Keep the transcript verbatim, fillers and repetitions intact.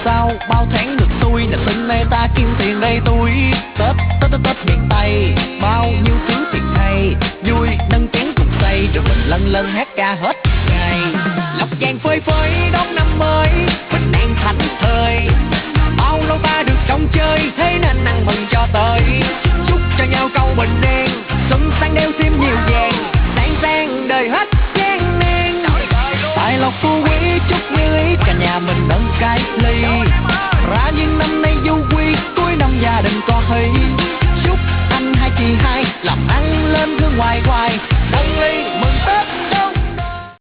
sao bao tháng được tôi là xin mê ta kiếm tiền đây tôi Tết Tết Tết Tết miền Tây bao nhiêu thứ thiệt hay vui nâng chén cùng say rồi mình lân lân hát ca hết ngày lộc vàng phơi phới đón năm mới bình an thảnh thơi bao lâu ta được trong chơi thế nên ăn mừng cho tới chúc cho nhau câu bình an xuân sang đeo thêm nhiều vàng sang sang đời hết gian nan tài lộc phú quý chúc như ý cả nhà mình nâng cái ly